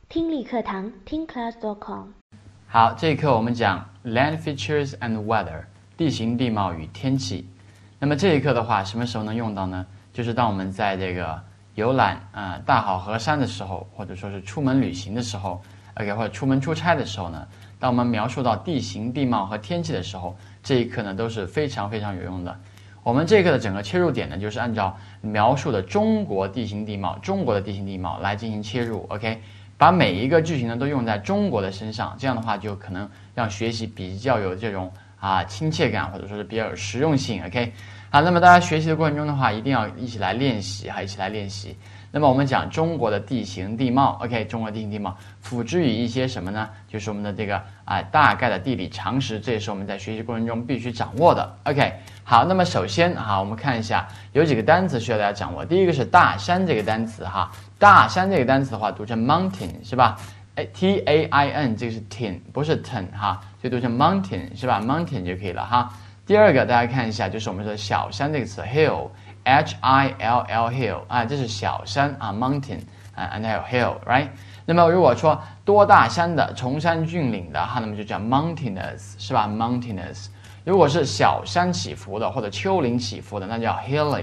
听力课堂听 class.com。 好，这一课我们讲 Land Features and Weather 地形地貌与天气。那么这一课的话，什么时候能用到呢？就是当我们在这个游览大好河山的时候，或者说是出门旅行的时候 ，OK， 或者出门出差的时候呢，当我们描述到地形地貌和天气的时候，这一课呢都是非常非常有用的。我们这一课的整个切入点呢，就是按照描述的中国地形地貌、中国的地形地貌来进行切入 ，OK， 把每一个句型呢都用在中国的身上，这样的话就可能让学习比较有这种亲切感，或者说是比较有实用性 ，OK。好，那么大家学习的过程中的话，一定要一起来练习一起来练习。那么我们讲中国的地形地貌 ，OK， 中国地形地貌，辅之于一些什么呢？就是我们的这个大概的地理常识，这也是我们在学习过程中必须掌握的 ，OK。好，那么首先我们看一下有几个单词需要大家掌握。第一个是大山这个单词大山这个单词的话读成 mountain 是吧？T-A-I-N 这个是 tin 不是 ten 所以读成 mountain 是吧 ？mountain 就可以了第二个大家看一下，就是我们说小山这个词 hill H-I-L-L hill 这是小山mountain and 还有 hill right。那么如果说多大山的、崇山峻岭的那么就叫 mountainous 是吧 ？mountainous。如果是小山起伏的或者丘陵起伏的，那叫 hilly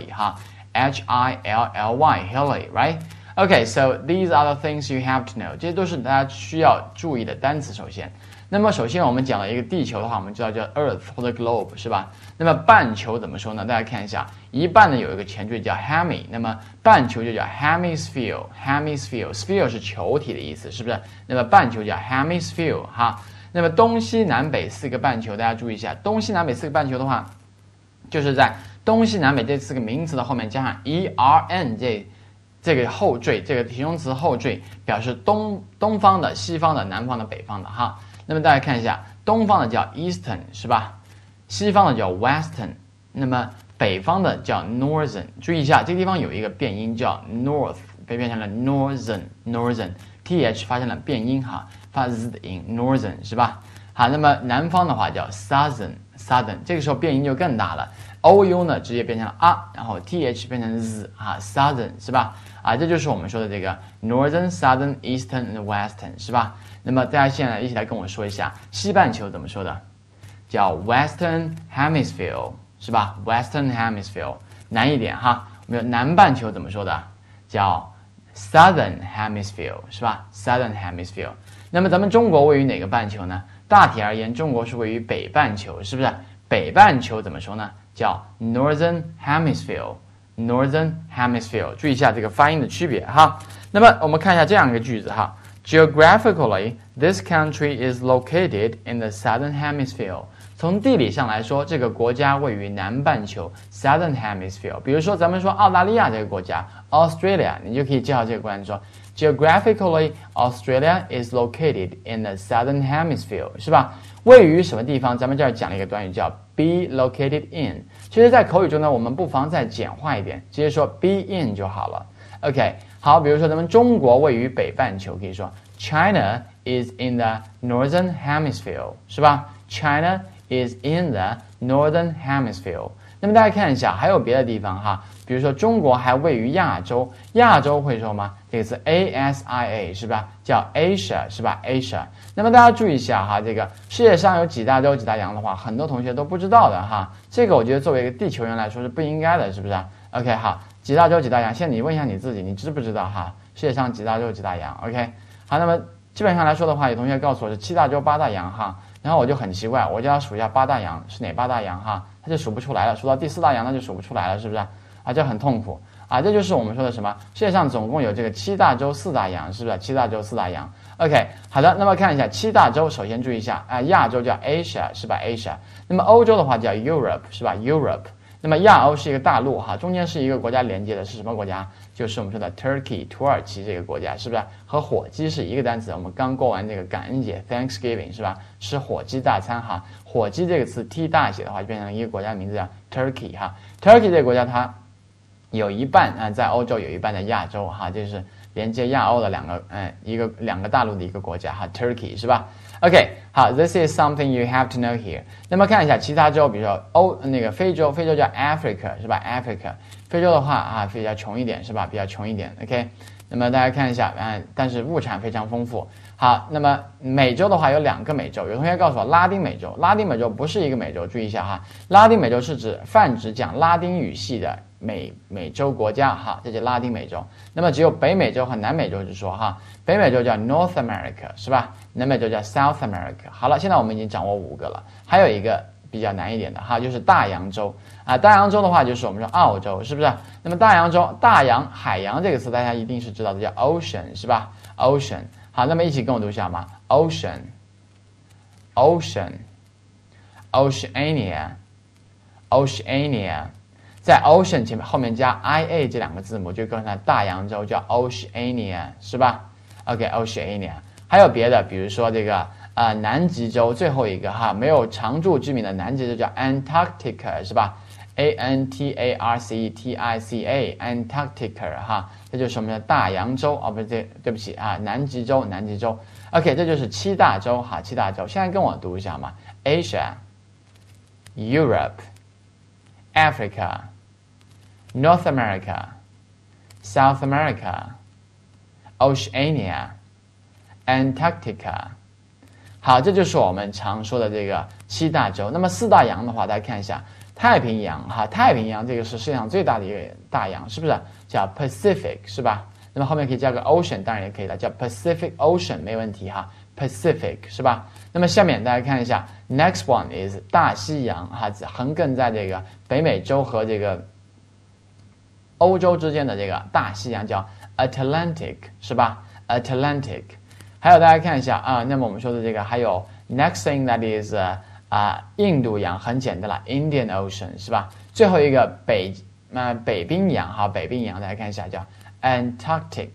H-I-L-L-Y hilly right。Okay, so these are the things you have to know. 这些都是大家需要注意的单词。首先，那么首先我们讲了一个地球的话，我们知道叫 Earth 或者 Globe 是吧？那么半球怎么说呢？大家看一下，一半呢有一个前缀叫 hemi， 那么半球就叫 hemisphere。hemisphere 是球体的意思，是不是？那么半球叫 hemisphere 那么东西南北四个半球，大家注意一下，东西南北四个半球的话，就是在东西南北这四个名词的后面加上 ERN 这个后缀，这个形容词后缀表示东方的、西方的、南方的、北方的那么大家看一下，东方的叫 Eastern 是吧？西方的叫 Western， 那么北方的叫 Northern。注意一下，这个地方有一个变音叫 North， 被变成了 Northern，th 发生了变音发 z 的音 Northern 是吧？好，那么南方的话叫 Southern， 这个时候变音就更大了。ou 呢直接变成了然后 th 变成 z Southern 是吧？这就是我们说的这个 Northern, Southern, Eastern and Western 是吧？那么大家现在一起来跟我说一下西半球怎么说的，叫 Western Hemisphere 是吧？ Western Hemisphere 难一点我们有南半球怎么说的，叫 Southern Hemisphere 是吧？ Southern Hemisphere。那么咱们中国位于哪个半球呢？大体而言，中国是位于北半球，是不是？北半球怎么说呢？叫 Northern Hemisphere。Northern Hemisphere， 注意一下这个发音的区别那么我们看一下这样一个句子Geographically, this country is located in the Southern Hemisphere。从地理上来说，这个国家位于南半球 Southern Hemisphere。比如说咱们说澳大利亚这个国家 Australia， 你就可以介绍这个国家说 Geographically, Australia is located in the Southern Hemisphere， 是吧？位于什么地方？咱们这儿讲了一个短语叫 be located in。其实在口语中呢，我们不妨再简化一点，直接说 be in 就好了。OK， 好，比如说咱们中国位于北半球，可以说 China is in the Northern Hemisphere， 是吧？ China is in the Northern Hemisphere。 那么大家看一下，还有别的地方比如说中国还位于亚洲，亚洲会说吗？这个词 ASIA 是吧？叫 Asia 是吧？ Asia。那么大家注意一下这个世界上有几大洲几大洋的话，很多同学都不知道的这个我觉得作为一个地球人来说是不应该的，是不是？OK， 好，几大洲几大洋，现在你问一下你自己，你知不知道世界上几大洲几大洋 ？OK， 好，那么基本上来说的话，有同学告诉我是7大洲8大洋然后我就很奇怪，我叫他数一下8大洋是哪8大洋他就数不出来了，数到第4大洋他就数不出来了，是不是这很痛苦这就是我们说的什么？世界上总共有这个7大洲4大洋，是不是？7大洲4大洋。OK， 好的，那么看一下7大洲，首先注意一下亚洲叫 Asia 是吧 ？Asia。那么欧洲的话叫 Europe 是吧 ？Europe。那么亚欧是一个大陆中间是一个国家连接的，是什么国家？就是我们说的 Turkey 土耳其这个国家，是不是？和火鸡是一个单词。我们刚过完这个感恩节 Thanksgiving 是吧？吃火鸡大餐火鸡这个词 T 大写的话，就变成一个国家的名字叫 Turkey Turkey 这个国家它有一半在欧洲，有一半在亚洲这是连接亚欧的两个大陆的一个国家Turkey 是吧 ？OK， 好 ，This is something you have to know here。那么看一下其他洲，比如说非洲叫 Africa 是吧 ？Africa， 非洲的话比较穷一点是吧？比较穷一点 ，OK。 那么大家看一下，但是物产非常丰富。好，那么美洲的话有2个美洲，有同学告诉我拉丁美洲，拉丁美洲不是一个美洲，注意一下哈，拉丁美洲是泛指讲拉丁语系的美洲国家哈，这叫拉丁美洲。那么只有北美洲和南美洲是说哈，北美洲叫 North America 是吧？南美洲叫 South America。好了，现在我们已经掌握5个了，还有一个比较难一点的哈，就是大洋洲啊。大洋洲的话就是我们说澳洲，是不是？那么大洋洲，大洋海洋这个词大家一定是知道的，叫 ocean 是吧 ？ocean。好，那么一起跟我读一下嘛 ，ocean， ocean，oceania， oceania， 在 ocean 前面后面加 ia 这2个字母，就构成大洋洲，叫 oceania 是吧 ？OK，oceania。还有别的，比如说这个南极洲最后一个哈，没有常住居民的南极洲叫 Antarctica 是吧 ？Antarctica，Antarctica 哈，这就是我们的大洋洲哦，不是对不起啊，南极洲。OK， 这就是7大洲哈，7大洲。现在跟我读一下嘛 ：Asia、Europe、Africa、North America、South America、Oceania。Antarctica， 好，这就是我们常说的这个7大洲。那么4大洋的话，大家看一下，太平洋哈，太平洋这个是世界上最大的一个大洋，是不是叫 Pacific 是吧？那么后面可以加个 Ocean， 当然也可以了，叫 Pacific Ocean 没问题哈 ，Pacific 是吧？那么下面大家看一下 ，Next one is 大西洋哈，横亘在这个北美洲和这个欧洲之间的这个大西洋叫 Atlantic 是吧 ？Atlantic。还有大家看一下啊，那么我们说的这个还有 next thing that is 印度洋很简单了 Indian Ocean 是吧？最后一个北冰洋哈，北冰洋大家看一下叫 Arctic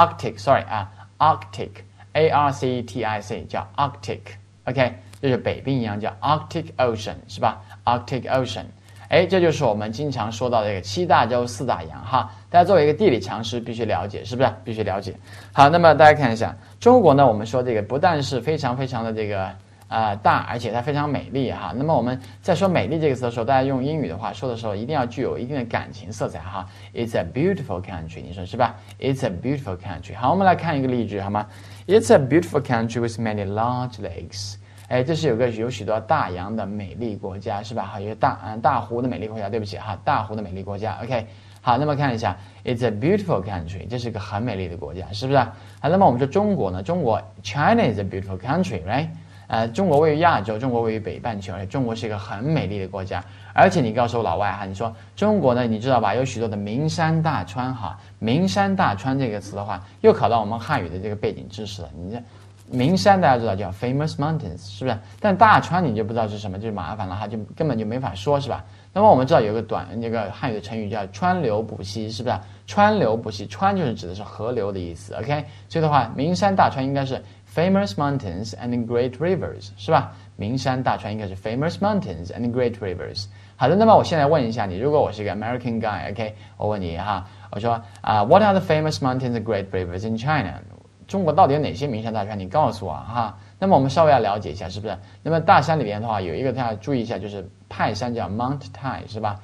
Arctic 叫 Arctic OK， 这是北冰洋叫 Arctic Ocean 是吧 ？Arctic Ocean。这就是我们经常说到的这个7大洲4大洋哈，大家作为一个地理常识必须了解，是不是？必须了解。好，那么大家看一下，中国呢，我们说这个不但是非常的这个大，而且它非常美丽哈。那么我们在说美丽这个词的时候，大家用英语的话说的时候，一定要具有一定的感情色彩哈。It's a beautiful country， 你说是吧 ？It's a beautiful country。好，我们来看一个例句好吗 ？It's a beautiful country with many large lakes。这是有许多大洋的美丽国家是吧？哈，有大湖的美丽国家，对不起哈，大湖的美丽国家。OK， 好，那么看一下 ，It's a beautiful country， 这是个很美丽的国家，是不是？好，那么我们说中国呢？中国 China is a beautiful country，right？ 中国位于亚洲，中国位于北半球，而且中国是一个很美丽的国家。而且你告诉我老外哈，你说中国呢，你知道吧？有许多的名山大川哈，名山大川这个词的话，又考到我们汉语的这个背景知识了，你这。名山大家知道叫 famous mountains 是不是？但大川你就不知道是什么，就麻烦了哈，就根本就没法说是吧？那么我们知道有个那个汉语的成语叫川流不息，是不是？川流不息，川就是指的是河流的意思 ，OK？ 所以的话，名山大川应该是 famous mountains and great rivers 是吧？名山大川应该是 famous mountains and great rivers。好的，那么我现在问一下你，如果我是一个 American guy，OK？ 我问你哈，我说What are the famous mountains and great rivers in China？中国到底有哪些名山大川？你告诉我哈。那么我们稍微要了解一下，是不是？那么大山里边的话，有一个大家注意一下，就是泰山叫 Mount Tai 是吧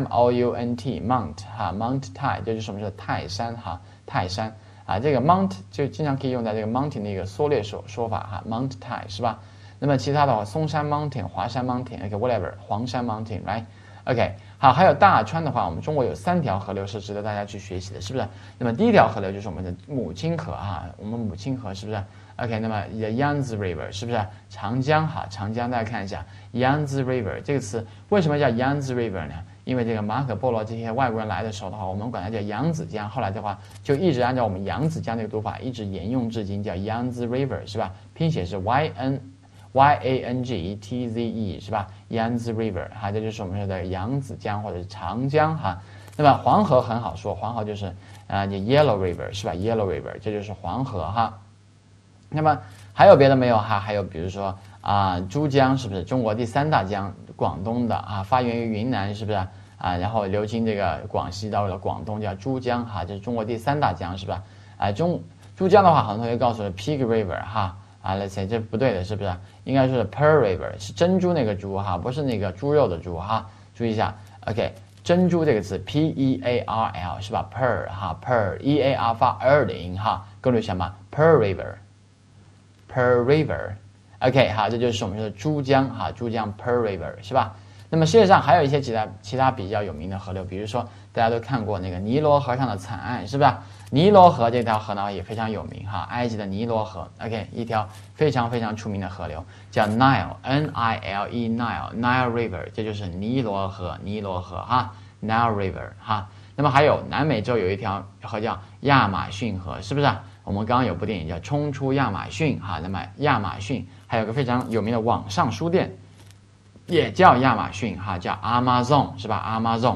？Mount Mount 哈 Mount Tai， 这就是我们说的泰山哈，泰山啊，这个 Mount 就经常可以用在这个 mountain 的一个缩略说法哈 ，Mount Tai 是吧？那么其他的话，嵩山 Mountain、华山 Mountain，OK whatever， 黄山 Mountain，right？OK， 好，还有大川的话，我们中国有3条河流是值得大家去学习的，是不是？那么第一条河流就是我们的母亲河啊，我们母亲河是不是 ？OK， 那么 the Yangtze River 是不是？长江哈，长江大家看一下 Yangtze River 这个词为什么叫 Yangtze River 呢？因为这个马可波罗这些外国人来的时候的话，我们管它叫扬子江，后来的话就一直按照我们扬子江这个读法一直沿用至今，叫 Yangtze River 是吧？拼写是 Yangtze 是吧 ？Yangtze River 哈，这就是我们说的扬子江或者是长江哈。那么黄河很好说，黄河就是Yellow River 是吧 ？Yellow River 这就是黄河哈。那么还有别的没有哈？还有比如说珠江是不是中国第3大江？广东的发源于云南是不是然后流经这个广西到了广东叫珠江哈，这是中国第3大江是吧？珠江的话，很多同学告诉我 Pig River 哈。let's say 这不对的，是不是？应该是 Pearl River， 是珍珠那个珠哈，不是那个猪肉的猪哈。注意一下 ，OK， 珍珠这个词 pearl 是吧 ？pearl 哈 pearl，ear 发 的音哈，各位想嘛 pearl river，pearl river。OK， 好，这就是我们说的珠江哈，珠江 pearl river 是吧？那么世界上还有一些其他比较有名的河流，比如说大家都看过那个尼罗河上的惨案，是吧？尼罗河这条河呢也非常有名哈，埃及的尼罗河 ，OK， 一条非常非常出名的河流叫 Nile，N-I-L-E Nile River， 这就是尼罗河哈 ，Nile River 哈。那么还有南美洲有一条河叫亚马逊河，是不是？我们刚刚有部电影叫《冲出亚马逊》哈，那么亚马逊还有个非常有名的网上书店，也叫亚马逊哈，叫 Amazon 是吧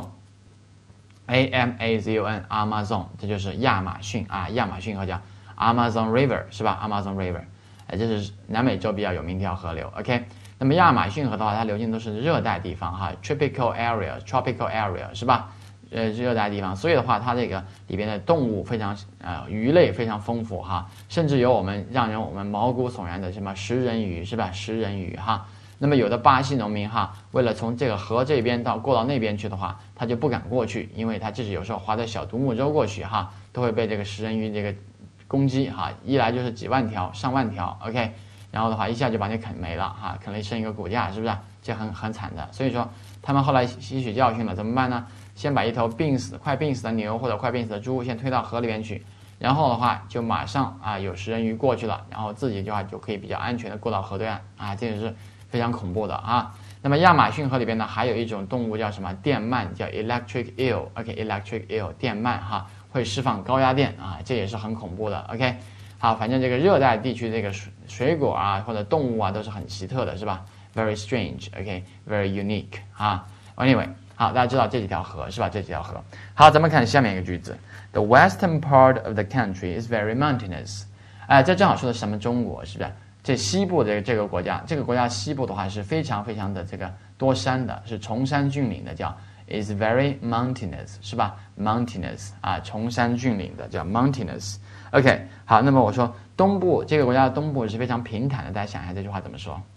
？Amazon。A-M-A-Z-O-N Amazon， 这就是亚马逊啊，亚马逊河叫 Amazon River 是吧 ？Amazon River， 这是南美洲比较有名的一条河流。OK， 那么亚马逊河的话，它流经都是热带地方哈 ，tropical area 是吧？热带地方，所以的话，它这个里边的动物非常鱼类非常丰富哈，甚至有我们毛骨悚然的什么食人鱼是吧？食人鱼哈。那么有的巴西农民哈，为了从这个河这边过到那边去的话，他就不敢过去，因为他即使有时候划着小独木舟过去哈，都会被这个食人鱼这个攻击哈，一来就是几万条、上万条 ，OK， 然后的话一下就把你啃没了哈，啃了剩一个骨架，是不是？这很惨的。所以说他们后来吸取教训了，怎么办呢？先把一头快病死的牛或者快病死的猪先推到河里面去，然后的话就马上有食人鱼过去了，然后自己的话就可以比较安全的过到河对岸啊，这个是非常恐怖的啊。那么亚马逊河里边呢，还有一种动物叫什么？电鳗，叫 electric eel。OK，electric eel， 电鳗哈，会释放高压电啊，这也是很恐怖的。OK， 好，反正这个热带地区这个水果啊或者动物啊都是很奇特的，是吧 ？Very strange。OK，very unique 啊。Anyway， 好，大家知道这几条河是吧？这几条河。好，咱们看下面一个句子 ：The western part of the country is very mountainous。这正好说的是咱们中国，是不是？这西部的这个国家西部的话是非常非常的这个多山的，是崇山峻岭的，叫 is very mountainous 是吧 ？mountainous 崇山峻岭的叫 mountainous。OK， 好，那么我说东部这个国家的东部是非常平坦的，大家想一下这句话怎么说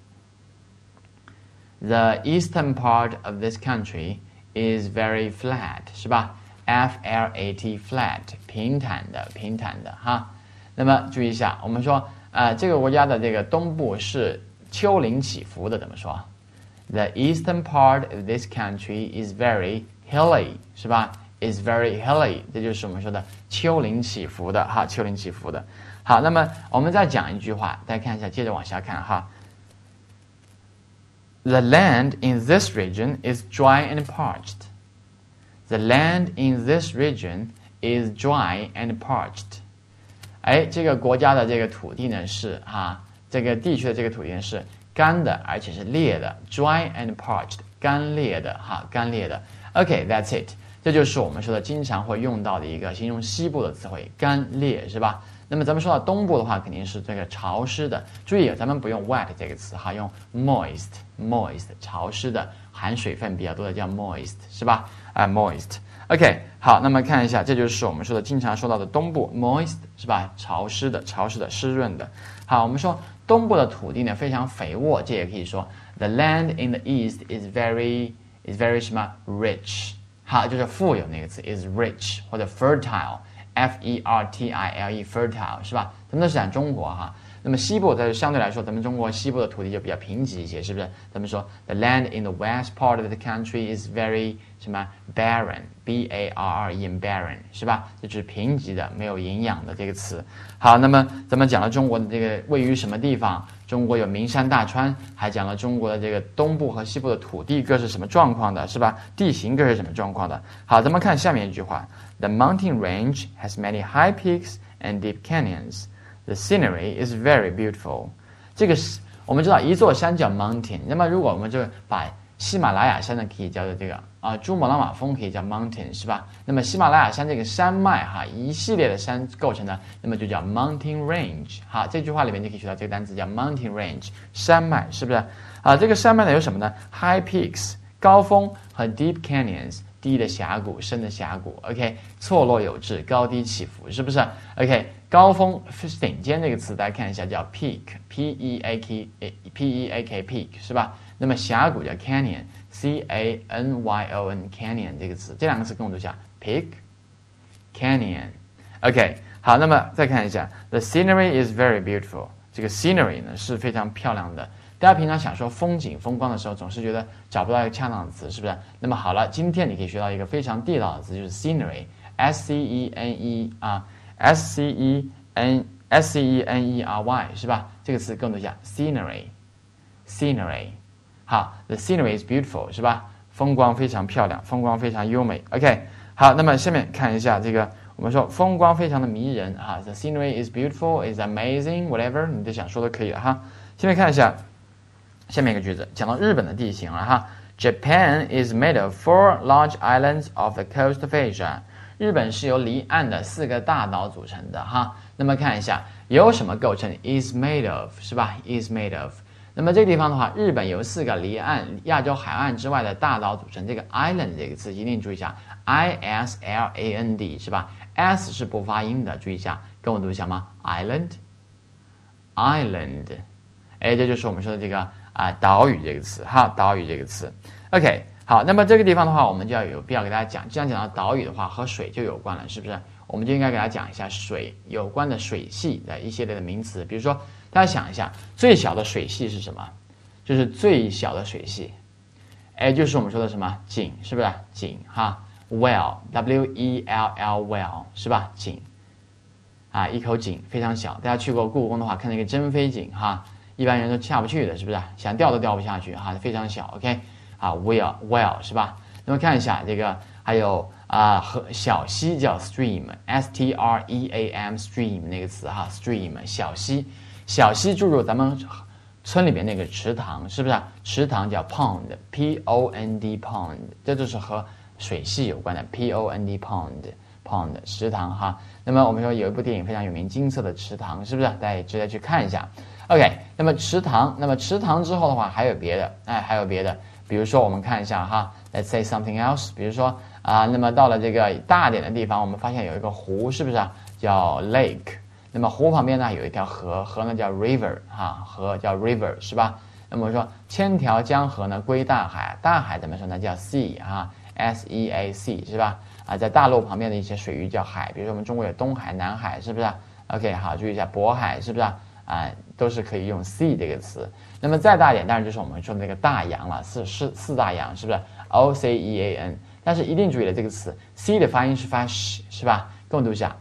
？The eastern part of this country is very flat 是吧 ？F-L-A-T flat 平坦的哈。那么注意一下，我们说。这个国家的这个东部是丘陵起伏的，怎么说 ？The eastern part of this country is very hilly， 是吧 ？Is very hilly， 这就是我们说的丘陵起伏的哈，丘陵起伏的。好，那么我们再讲一句话，大家看一下，接着往下看哈。The land in this region is dry and parched. The land in this region is dry and parched.这个国家的这个土地呢是这个地区的这个土地呢是干的，而且是裂的 ，dry and parched， 干裂的干裂的。OK，that's it， 这就是我们说的经常会用到的一个形容西部的词汇，干裂是吧？那么咱们说到东部的话，肯定是这个潮湿的。注意，咱们不用 wet 这个词用 moist， 潮湿的，含水分比较多的叫 moist 是吧？moist。OK， 好，那么看一下，这就是我们说的经常说到的东部 moist 是吧？潮湿的、湿润的。好，我们说东部的土地呢非常肥沃，这也可以说 the land in the east is very 什么 rich， 好，就是富有那个词 is rich 或者 fertile，F-E-R-T-I-L-E fertile 是吧？咱们都是讲中国哈。那么西部在相对来说，咱们中国西部的土地就比较贫瘠一些，是不是？咱们说 the land in the west part of the country is very 什么 barren B-A-R-R-E-N barren 是吧？这就是贫瘠的、没有营养的这个词。好，那么咱们讲了中国的这个位于什么地方？中国有名山大川，还讲了中国的这个东部和西部的土地各是什么状况的，是吧？地形各是什么状况的？好，咱们看下面一句话 ：The mountain range has many high peaks and deep canyons.The scenery is very beautiful. 这个是我们知道一座山叫 mountain， 那么如果我们就把喜马拉雅山呢可以叫做这个珠穆朗玛峰可以叫 mountain 是吧？那么喜马拉雅山这个山脉一系列的山构成的，那么就叫 mountain range。好，这句话里面就可以学到这个单词叫 mountain range， 山脉是不是？这个山脉呢有什么呢 ？high peaks 高峰和 deep canyons。低的峡谷，深的峡谷 ，OK， 错落有致，高低起伏，是不是 ？OK， 高峰是顶尖这个词，大家看一下叫 peak，P-E-A-K， P-E-A-K， peak 是吧？ 那么峡谷叫 canyon，C A N Y O N canyon 这个词，这两个词跟我读一下 peak canyon。OK， 好，那么再看一下 the scenery is very beautiful， 这个 scenery 呢是非常漂亮的。大家平常想说风景风光的时候，总是觉得找不到一个恰当的词，是不是？那么好了，今天你可以学到一个非常地道的词，就是 scenery，S C E N E 啊 ，S C E N E R Y 是吧？这个词跟我读一下 scenery。好 ，the scenery is beautiful 是吧？风光非常漂亮，风光非常优美。OK， 好，那么下面看一下这个，我们说风光非常的迷人哈 ，the scenery is beautiful, is amazing, whatever 你就想说都可以了哈。下面看一下下面一个句子，讲到日本的地形了哈。Japan is made of 4 large islands off the coast of Asia。日本是由离岸的4个大岛组成的哈。那么看一下由什么构成 ？is made of 是吧 ？is made of。那么这个地方的话，日本由4个离岸亚洲海岸之外的大岛组成。这个 island 这个词一定注意一下 ，island 是吧 ？s 是不发音的，注意一下，跟我读一下吗 ？island。哎，这就是我们说的这个岛屿这个词哈，岛屿这个词。OK， 好，那么这个地方的话，我们就要有必要给大家讲，既然讲到岛屿的话，和水就有关了，是不是？我们就应该给大家讲一下水有关的水系的一系列的名词，比如说，大家想一下，最小的水系是什么？就是最小的水系，哎，就是我们说的什么井，是不是？井哈 ，well，W-E-L-L well 是吧？井一口井非常小，大家去过故宫的话，看那个珍妃井哈。一般人都下不去的，是不是？想掉都掉不下去哈，非常小。OK， well 是吧？那么看一下这个，还有和小溪叫 stream，S-T-R-E-A-M stream 那个词哈 ，stream 小溪，小溪注入咱们村里边那个池塘，是不是？池塘叫 pond，P-O-N-D pond， 这就是和水系有关的 P-O-N-D pond 池塘哈。那么我们说有一部电影非常有名，《金色的池塘》，是不是？大家也值得去看一下。OK， 那么池塘之后的话还有别的，还有别的，比如说我们看一下哈 ，Let's say something else， 比如说那么到了这个大点的地方，我们发现有一个湖，是不是叫 lake？ 那么湖旁边呢有一条河，河呢叫 river 哈，河叫 river 是吧？那么我说千条江河呢归大海，大海怎么说呢？叫 sea 哈 ，S-E-A-C 是吧？在大陆旁边的一些水域叫海，比如说我们中国有东海、南海，是不是 ？OK， 好，注意一下渤海，是不是？都是可以用 sea 这个词。那么再大点，当然就是我们说的那个大洋了，四大洋，是不是 ？O-C-E-A-N。但是一定注意了，这个词 C 的发音是发 sh， 是吧？跟我读一下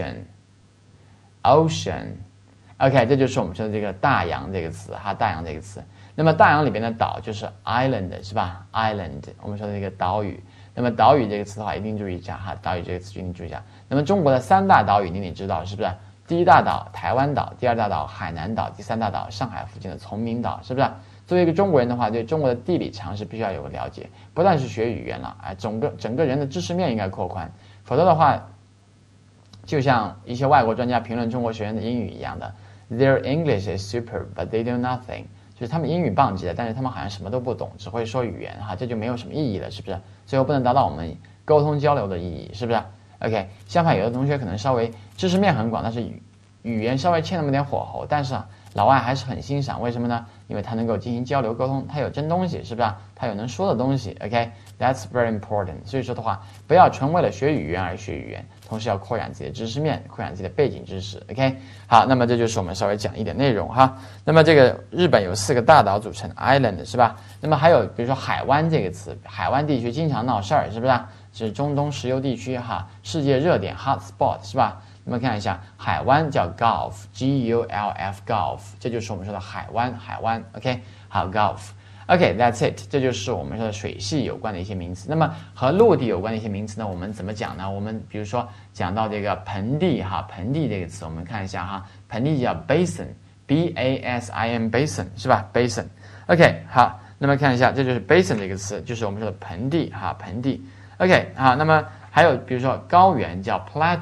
ocean。OK， 这就是我们说的这个大洋这个词哈，大洋这个词。那么大洋里边的岛就是 island， 是吧 ？island， 我们说的这个岛屿。那么岛屿这个词的话，一定注意一下哈，岛屿这个词一定注意一下。那么中国的3大岛屿你得知道，是不是？第一大岛台湾岛，第二大岛海南岛，第三大岛上海附近的崇明岛，是不是？作为一个中国人的话，对中国的地理常识必须要有个了解，不但是学语言了，整个人的知识面应该扩宽，否则的话，就像一些外国专家评论中国学生的英语一样的 ，Their English is super, but they do nothing， 就是他们英语棒极了，但是他们好像什么都不懂，只会说语言哈，这就没有什么意义了，是不是？最后不能达到我们沟通交流的意义，是不是？ OK， 相反，有的同学可能稍微知识面很广，但是语言稍微欠那么点火候，但是老外还是很欣赏，为什么呢？因为他能够进行交流沟通，他有真东西，是不是？他有能说的东西。OK，that's very important。所以说的话，不要纯为了学语言而学语言，同时要扩展自己的知识面，扩展自己的背景知识。OK， 好，那么这就是我们稍微讲一点内容哈。那么这个日本有4个大岛组成 ，island 是吧？那么还有比如说海湾这个词，海湾地区经常闹事儿，是不是？是中东石油地区哈，世界热点 hot spot 是吧？那么看一下海湾叫 Gulf，G-U-L-F Gulf， 这就是我们说的海湾。OK， 好 Gulf。OK，that's it， 这就是我们说的水系有关的一些名词。那么和陆地有关的一些名词呢，我们怎么讲呢？我们比如说讲到这个盆地哈，盆地这个词，我们看一下哈，盆地叫 basin，B-A-S-I-N basin 是吧 ？basin。OK， 好，那么看一下，这就是 basin 这个词，就是我们说的盆地哈，盆地。OK， 好，那么还有比如说高原叫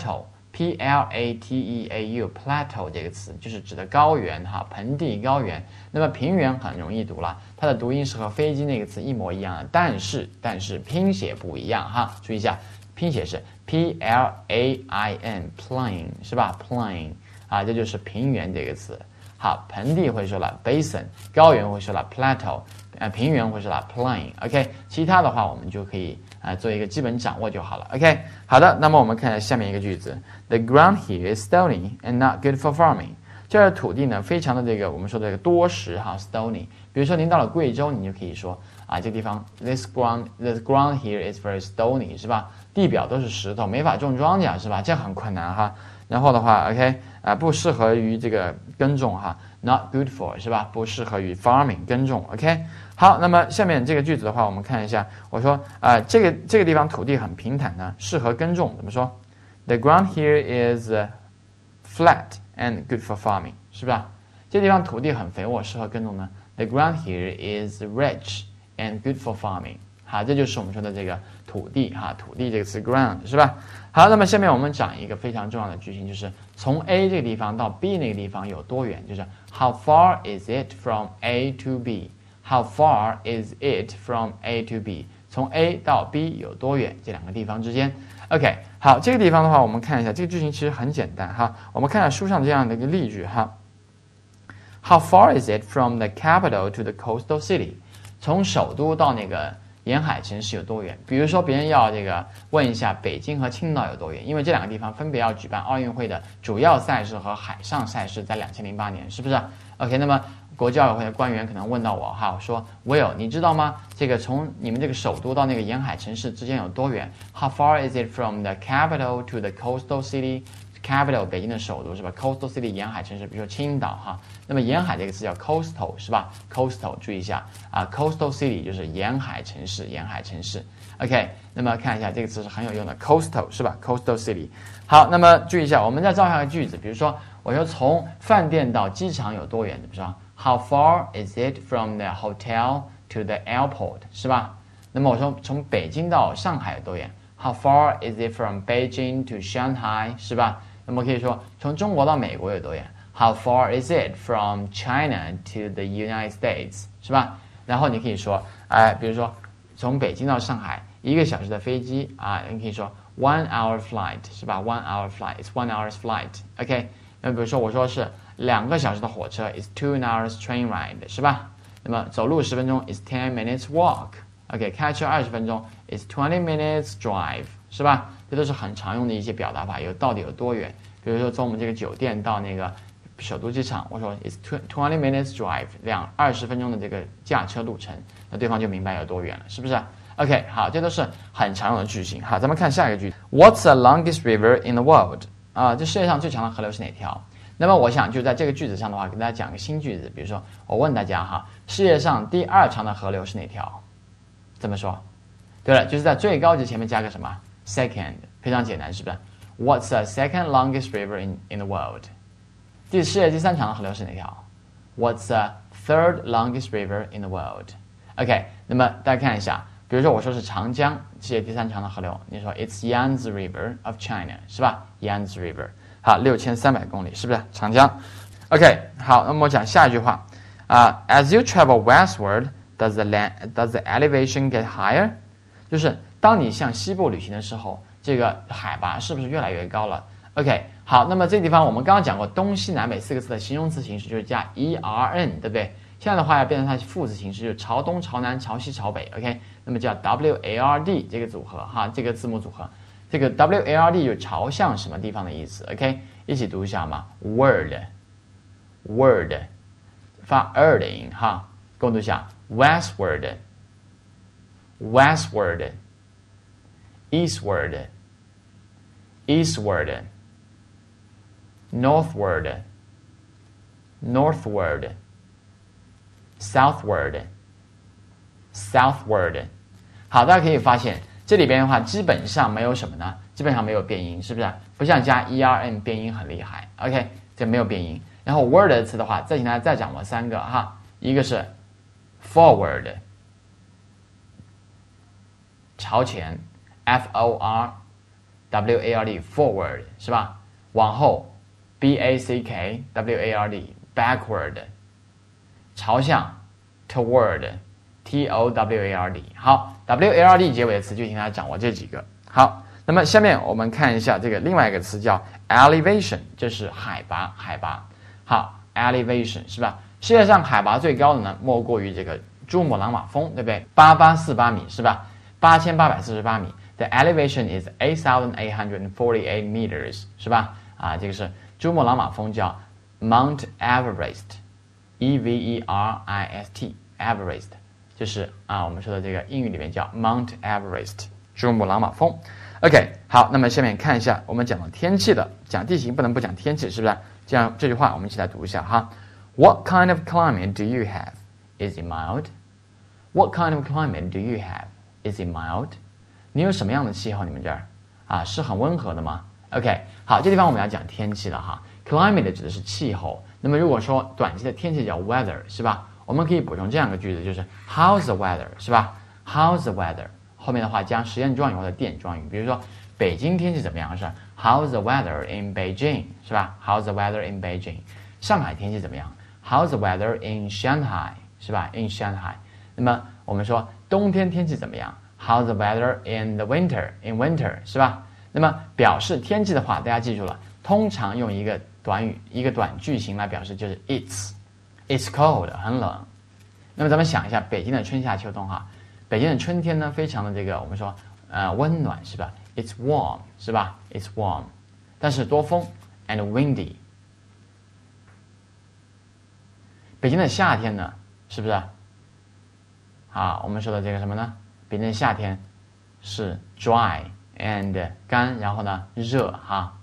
plateau。P-L-A-T-E-A-U plateau 这个词就是指的高原哈，盆地高原。那么平原很容易读了，它的读音是和飞机那个词一模一样的，但是拼写不一样哈，注意一下，拼写是 P-L-A-I-N plane 是吧 ？plane 这就是平原这个词。 好，盆地会说了 basin， 高原会说了 plateau， 平原会说了 plain。OK， 其他的话我们就可以做一个基本掌握就好了。OK， 好的，那么我们看一下下面一个句子 ，The ground here is stony and not good for farming。这儿的土地呢，非常的我们说的多石哈 ，stony。比如说您到了贵州，你就可以说这个地方 the ground here is very stony， 是吧？地表都是石头，没法种庄稼，是吧？这很困难哈。然后的话 ，OK， 不适合于这个耕种哈 ，not good for， 是吧？不适合于 farming 耕种 ，OK。好，那么下面这个句子的话，我们看一下，我说这个地方土地很平坦呢，适合耕种，怎么说 ？The ground here is flat and good for farming， 是吧？这地方土地很肥沃，适合耕种呢。The ground here is rich and good for farming。好，这就是我们说的这个土地哈，土地这个词 ground 是吧？好，那么下面我们讲一个非常重要的句型，就是从 A 这个地方到 B 那个地方有多远，就是 How far is it from A to B？How far is it from A to B？ 从 A 到 B 有多远？这两个地方之间。OK， 好，这个地方的话，我们看一下，这个句型其实很简单哈。我们看一下书上这样的一个例句哈。How far is it from the capital to the coastal city？ 从首都到那个沿海城市有多远？比如说别人要问一下北京和青岛有多远，因为这两个地方分别要举办奥运会的主要赛事和海上赛事，在2008年，是不是 ？OK， 那么国际奥委会的官员可能问到我哈，说 Will， 你知道吗？这个从你们这个首都到那个沿海城市之间有多远 ？How far is it from the capital to the coastal city？Capital 北京的首都是吧 ？Coastal city 沿海城市，比如说青岛哈。那么沿海这个词叫 coastal 是吧 ？coastal 注意一下，coastal city 就是沿海城市，沿海城市。OK， 那么看一下这个词是很有用的 ，coastal 是吧 ？coastal city。好，那么注意一下，我们再造下个句子，比如说我说从饭店到机场有多远？比如说 How far is it from the hotel to the airport？ 是吧？那么我说从北京到上海有多远 ？How far is it from Beijing to Shanghai？ 是吧？那么可以说从中国到美国有多远 ？How far is it from China to the United States？ 是吧？然后你可以说，比如说从北京到上海1个小时的飞机你可以说 1 hour flight， 是吧 ？1 hour flight，it's 1 hour's flight。OK， 那比如说我说是2个小时的火车 ，is 2 hours train ride， 是吧？那么走路10分钟 is 10 minutes walk。OK， 开车20分钟 is 20 minutes drive， 是吧？这都是很常用的一些表达法，到底有多远？比如说从我们这个酒店到那个首都机场，我说 is 20 minutes drive， 20分钟的这个驾车路程，那对方就明白有多远了，是不是 ？OK， 好，这都是很常用的句型。好，咱们看下一个句子 ，What's the longest river in the world？ 这世界上最长的河流是哪条？那么我想就在这个句子上的话，给大家讲个新句子，比如说我问大家哈，世界上第2长的河流是哪条？怎么说？对了，就是在最高级前面加个什么 second， 非常简单，是不是 ？What's the second longest river in the world？ 世界第3长的河流是哪条 ？What's the third longest river in the world？OK， 那么大家看一下，比如说我说是长江，世界第3长的河流，你说 It's Yangtze River of China， 是吧 ？Yangtze River， 好，6300公里，是不是长江 ？OK， 好，那么我讲下一句话As you travel westward，does the elevation get higher？ 就是当你向西部旅行的时候，这个海拔是不是越来越高了 ？OK， 好，那么这个地方我们刚刚讲过东西南北4个字的形容词形式就是加 ERN， 对不对？现在的话要变成它副词形式，就是朝东、朝南、朝西、朝北 ，OK， 那么叫 WARD 这个组合哈，这个字母组合，这个 WARD 就朝向什么地方的意思 ，OK， 一起读一下嘛 ，word， 发 的音哈，跟我读一下 westward， eastward， northward， southward。好，大家可以发现这里边的话基本上没有什么呢？基本上没有变音，是不是？不像加 ERN 变音很厉害 ，OK， 这没有变音。然后 word 的词的话，请大家再掌握3个哈，一个是 forward， 朝前 FORWARD forward 是吧？往后 BACKWARD backward， 朝向 toward TOWARD。 好， WARD 结尾的词就请大家掌握这几个。好，那么下面我们看一下这个另外一个词叫 elevation， 这是海拔。好 elevation 是吧？世界上海拔最高的呢，莫过于这个珠穆朗玛峰，对不对？8848米是吧？8848米。The elevation is 8,848 meters 是吧？这个是珠穆朗玛峰，叫 Mount Everest，E-V-E-R-I-S-T Everest， 就是我们说的这个英语里面叫 Mount Everest， 珠穆朗玛峰。OK， 好，那么下面看一下我们讲到天气的，讲地形不能不讲天气，是不是？这样这句话我们一起来读一下哈。What kind of climate do you have? Is it mild? What kind of climate do you have? Is it mild? 你有什么样的气候？你们这儿是很温和的吗 ？OK， 好，这地方我们要讲天气了哈。Climate 指的是气候，那么如果说短期的天气叫 weather 是吧？我们可以补充这样一个句子，就是 How's the weather 是吧 ？How's the weather 后面的话加实验状语或者点状语，比如说北京天气怎么样是 How's the weather in Beijing 是吧 ？How's the weather in Beijing？ 上海天气怎么样 ？How's the weather in Shanghai 是吧 ？In Shanghai。那么我们说冬天天气怎么样 ？How's the weather in the winter? In winter 是吧？那么表示天气的话，大家记住了，通常用一个短语、一个短句型来表示，就是 It's cold 很冷。那么咱们想一下北京的春夏秋冬哈，北京的春天呢非常的这个我们说温暖是吧 ？It's warm 是吧 ？It's warm， 但是多风 and windy。北京的夏天呢是不是我们说的这个什么呢？北京的夏天是 dry and 干，然后呢热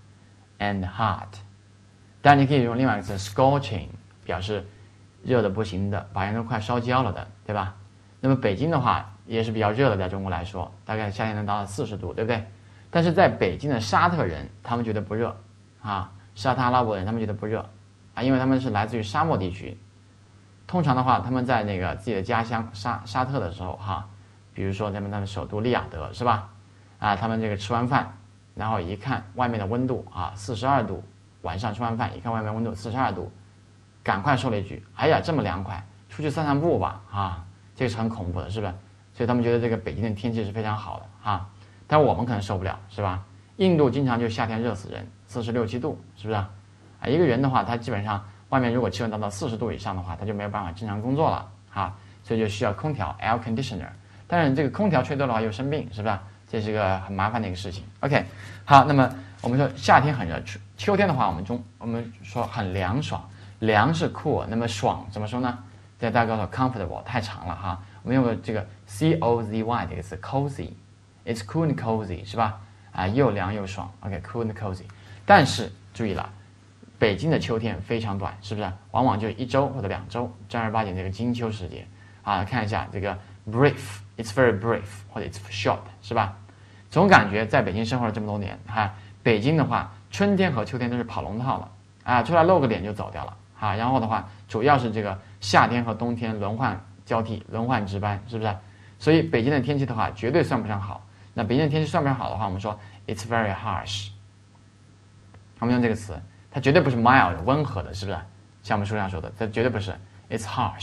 and hot。当然你可以用另外一个词 scorching 表示热的不行的，把人都快烧焦了的，对吧？那么北京的话也是比较热的，在中国来说，大概夏天能达到40度，对不对？但是在北京的沙特人，他们觉得不热沙特阿拉伯人他们觉得不热因为他们是来自于沙漠地区。通常的话，他们在那个自己的家乡沙特的时候比如说他们首都利雅得是吧？他们这个吃完饭，然后一看外面的温度42度，晚上吃完饭一看外面温度42度，赶快说了一句：“哎呀，这么凉快，出去散散步吧！”这个是很恐怖的，是不是？所以他们觉得这个北京的天气是非常好的但我们可能受不了，是吧？印度经常就夏天热死人，46、7度，是不是一个人的话，他基本上外面如果气温达到40度以上的话，他就没有办法正常工作了所以就需要空调 air conditioner。但是这个空调吹多的话又生病，是不是？这是个很麻烦的一个事情。OK， 好，那么我们说夏天很热，秋天的话我们说很凉爽，凉是 cool， 那么爽怎么说呢？大家告诉我 comfortable 太长了我们用个这个 cozy 这个词 cozy，it's cool and cozy 是吧？又凉又爽 ，OK cool and cozy。但是注意了，北京的秋天非常短，是不是？往往就1周或者2周，正儿八经这个金秋时节看一下这个 brief，it's very brief 或者 it's short 是吧？总感觉在北京生活了这么多年北京的话，春天和秋天都是跑龙套了出来露个脸就走掉了然后的话，主要是这个夏天和冬天轮换交替、轮换值班，是不是？所以北京的天气的话，绝对算不上好。那北京的天气算不上好的话，我们说 it's very harsh。我们用这个词，它绝对不是 mild 温和的，是不是？像我们书上说的，它绝对不是 ，it's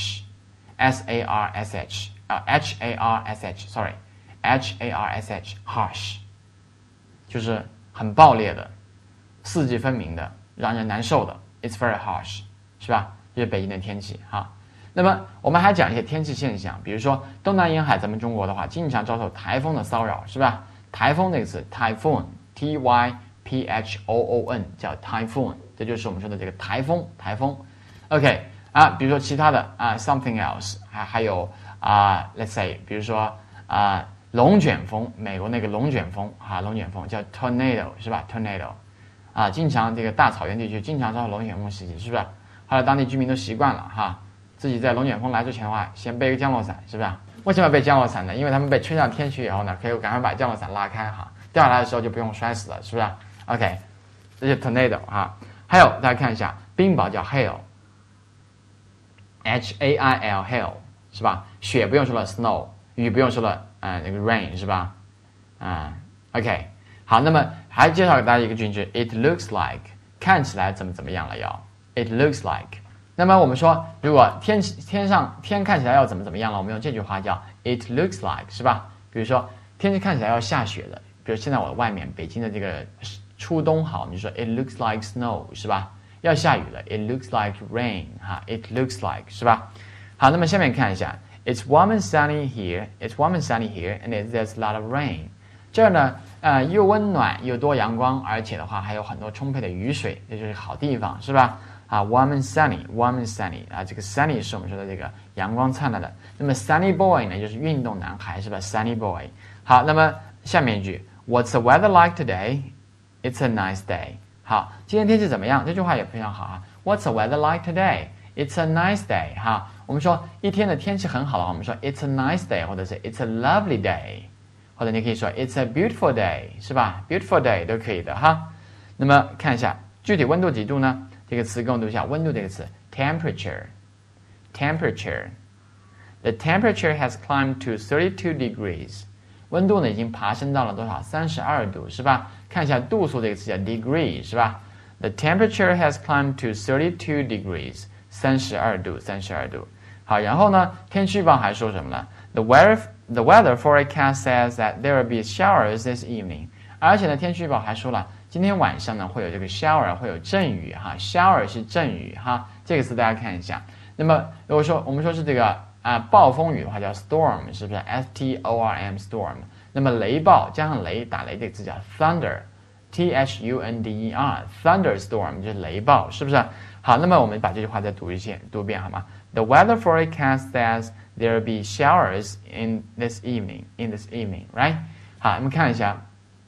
harsh，S-A-R-S-H H-A-R-S-H，sorry，H-A-R-S-H harsh， 就是很暴烈的、四季分明的、让人难受的 ，it's very harsh， 是吧？这是北京的天气那么我们还讲一些天气现象，比如说东南沿海，咱们中国的话，经常遭受台风的骚扰，是吧？台风这个词 ，typhoon，T-Y-P-H-O-O-N， 叫 typhoon， 这就是我们说的这个台风。OK 比如说其他的something else， 还有let's say， 比如说龙卷风，美国那个龙卷风龙卷风叫 tornado， 是吧 ？tornado 经常这个大草原地区经常遭受龙卷风袭击，是不是？后来当地居民都习惯了自己在龙卷风来之前的话，先背个降落伞，是不是？为什么要背降落伞呢？因为他们被吹上天去以后呢，可以赶快把降落伞拉开掉下来的时候就不用摔死了，是不是 ？OK， 这是 tornado 还有大家看一下，冰雹叫 hail，H-A-I-L hail 是吧？雪不用说了 snow， 雨不用说了那个 rain 是吧？OK， 好，那么还介绍给大家一个句子 ，It looks like 看起来怎么样了要 ，It looks like。那么我们说，如果天看起来要怎么样了，我们用这句话叫 It looks like 是吧？比如说天气看起来要下雪的，比如现在我外面北京的这个初冬好，你说 It looks like snow 是吧？ 要下雨了 ，It looks like rain 哈 ，It looks like 是吧？好，那么下面看一下 ，It's warm and sunny here. It's warm and sunny here, and there's a lot of rain. 这儿呢，又温暖又多阳光，而且的话还有很多充沛的雨水，这就是好地方，是吧？啊 ，warm and sunny 啊，这个 sunny 是我们说的这个阳光灿烂的。那么 sunny boy 呢，就是运动男孩，是吧 ？sunny boy。好，那么下面一句 ，What's the weather like today? It's a nice day. 好，今天天气怎么样？这句话也非常好啊。What's the weather like today? It's a nice day. 哈，我们说一天的天气很好的话，我们说 It's a nice day， 或者是 It's a lovely day， 或者你可以说 It's a beautiful day， 是吧 ？Beautiful day 都可以的哈。那么看一下具体温度几度呢？这个词跟我读一下温度这个词 temperature。 The temperature has climbed to 32 degrees。 温度呢已经爬升到了多少？32度，是吧？看一下度数这个词叫 degree， 是吧？ The temperature has climbed to 32 degrees。 32度。好，然后呢，天气预报还说什么呢？ The weather forecast says that there will be showers this evening。 而且呢，天气预报还说了，今天晚上呢会有这个 shower， 会有阵雨哈 ，shower 是阵雨哈，这个词大家看一下。那么如果说我们说是这个暴风雨的话叫 storm， 是不是 storm storm？ 那么雷暴加上雷打雷这个词叫 thunder，thunder thunderstorm 就是雷暴，是不是？好，那么我们把这句话再读一遍好吗？ The weather forecast says there will be showers in this evening, right？ 好，我们看一下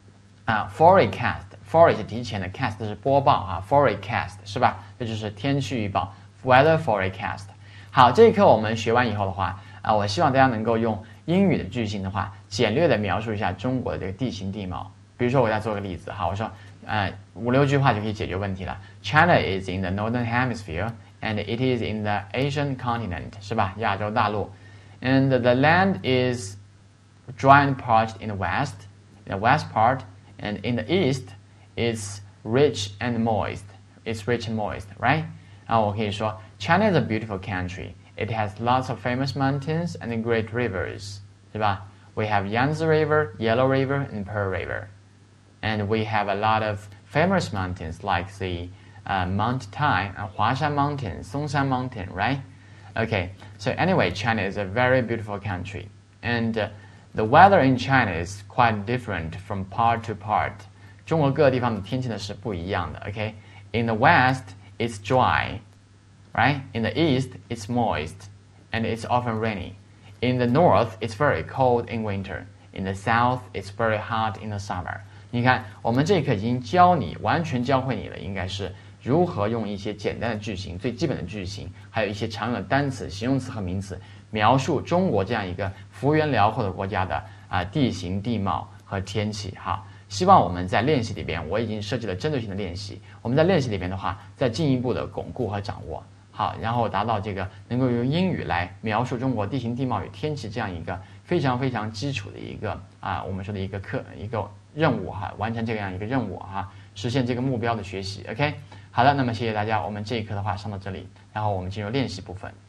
forecast 是提前的 cast 是播报啊 forecast 是吧？这就是天气预报 weather forecast。 好，这一课我们学完以后的话我希望大家能够用英语的句型的话简略的描述一下中国的这个地形地貌。比如说我再做个例子哈，我说5-6句话就可以解决问题了。 China is in the northern hemisphere and it is in the Asian continent， 是吧？亚洲大陆。 And the land is dry and parched in the west part, and in the east it's rich and moist, right？ 然后我可以说 China is a beautiful country. It has lots of famous mountains and great rivers， 是吧？ We have Yangtze River, Yellow River, and Pearl River. And we have a lot of famous mountains like the Mount Tai, Huashan Mountain, Songshan Mountain, right? Okay, so anyway, China is a very beautiful country. And the weather in China is quite different from part to part. 中国各个地方的天气呢是不一样的 okay? In the west, it's dry, right? In the east, it's moist, and it's often rainy. In the north, it's very cold in winter. In the south, it's very hot in the summer. 你看，我们这一课已经完全教会你了，应该是如何用一些简单的句型、最基本的句型，还有一些常用的单词、形容词和名词，描述中国这样一个幅员辽阔的国家的地形地貌和天气哈。希望我们在练习里边，我已经设计了针对性的练习，我们在练习里边的话，再进一步的巩固和掌握好，然后达到这个能够用英语来描述中国地形地貌与天气这样一个非常非常基础的一个我们说的一个任务哈，完成这样一个任务哈，实现这个目标的学习 OK。 好的，那么谢谢大家，我们这一课的话上到这里，然后我们进入练习部分。